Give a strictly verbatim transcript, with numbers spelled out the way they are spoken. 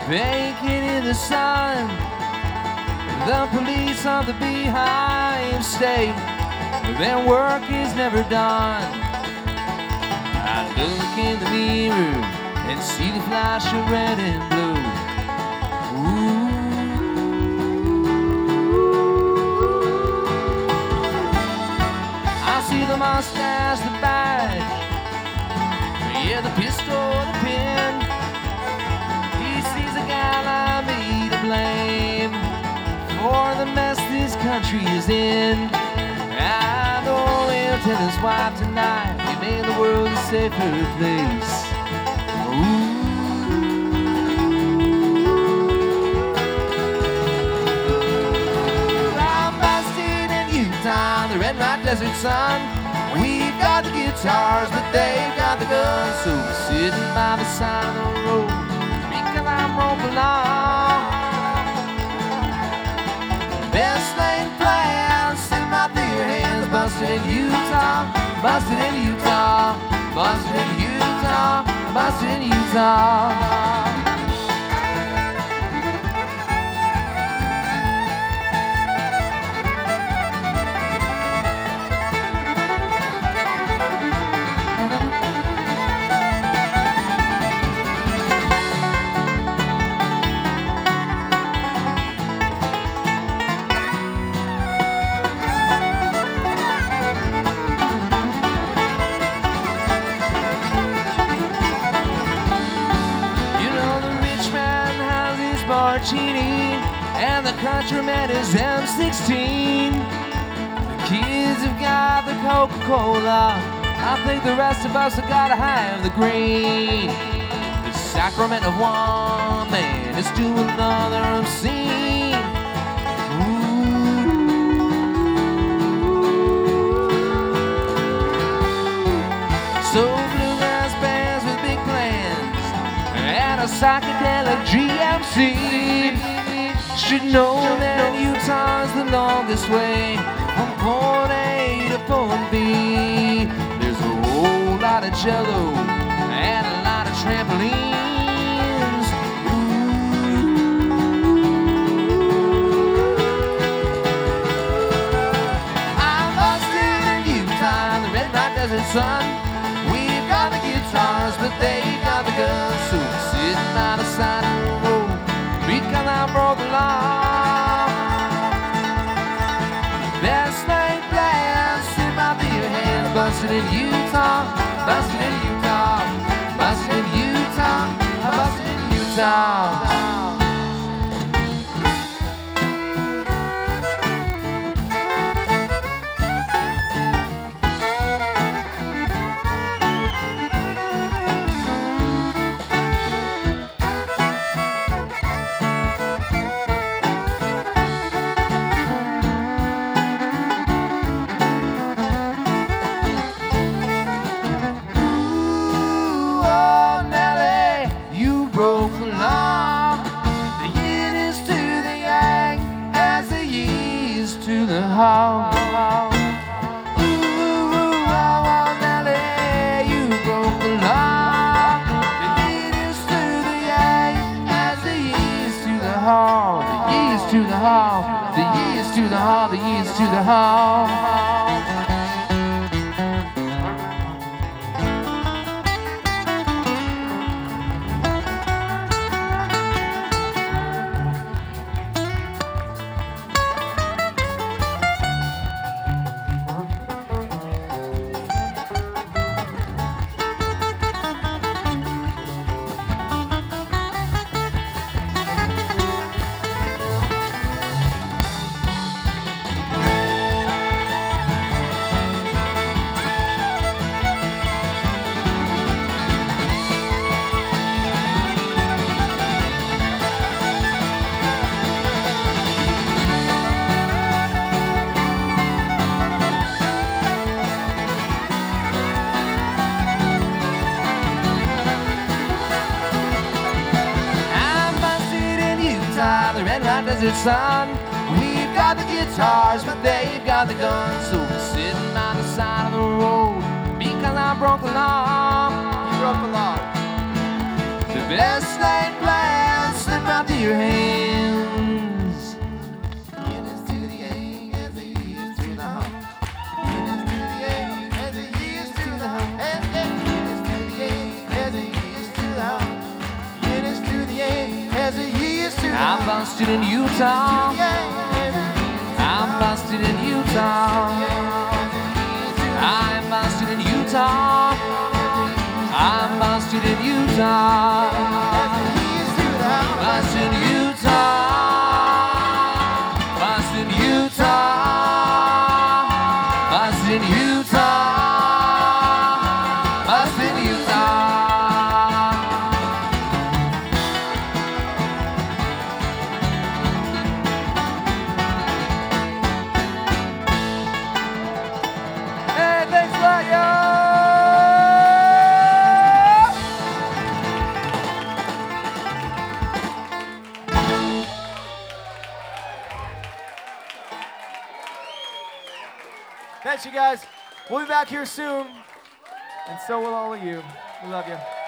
baking in the sun. The police on the Beehive state, their work is never done. I look in the mirror and see the flash of red and blue. Ooh. I see the mustache, the badge, yeah, the pistol, the pin. He sees a guy like me to blame for the mess this country is in. I don't live till his wife tonight. He made the world a safer place. Ooh. I'm busted in Utah, the red light desert sun. We've got the guitars, but they've got the guns. So we're sitting by the side of the road because I'm rolling along. Best laid plans in my dear hands. Busted in Utah, busted in Utah, busted in Utah, busted in Utah. Martini, and the countryman is M sixteen. The kids have got the Coca-Cola. I think the rest of us have got to have the green. The sacrament of one man is to another obscene. Ooh. So bluegrass bands with big plans and a psychedelic G M C should know that Utah is the longest way from point A to point B. There's a whole lot of jello and a lot of trampolines. Ooh. I'm busted in Utah, the red light desert sun. We've got the guitars, but they got the guns. So we're sitting by the side of the road because I broke the law. Best laid plans in my beer hands. Busted in Utah, busted in Utah, busted in Utah, busted in Utah. How, how. Ooh, ooh, oh, Nelly, you broke the law. The years to the yang, as the years to the hall, the years to the hall, the years to the hall, the years to the hall. Desert sun. We've got the guitars, but they've got the guns. So we're sitting on the side of the road because I broke the law. You broke the law. The best laid plans in your hands. Years to the A, as the years to the home. Years to the A, as the years to the home. Years to the A, as the years to the home. Years to the A, as the years to the home. I'm busted in Utah. I'm busted in Utah. I'm busted in Utah. I'm busted in Utah. Busted in Utah. Busted in Utah. Busted in Utah. Busted in Utah. Hey, thanks a lot, y'all. Thanks, you guys. We'll be back here soon, and so will all of you. We love you.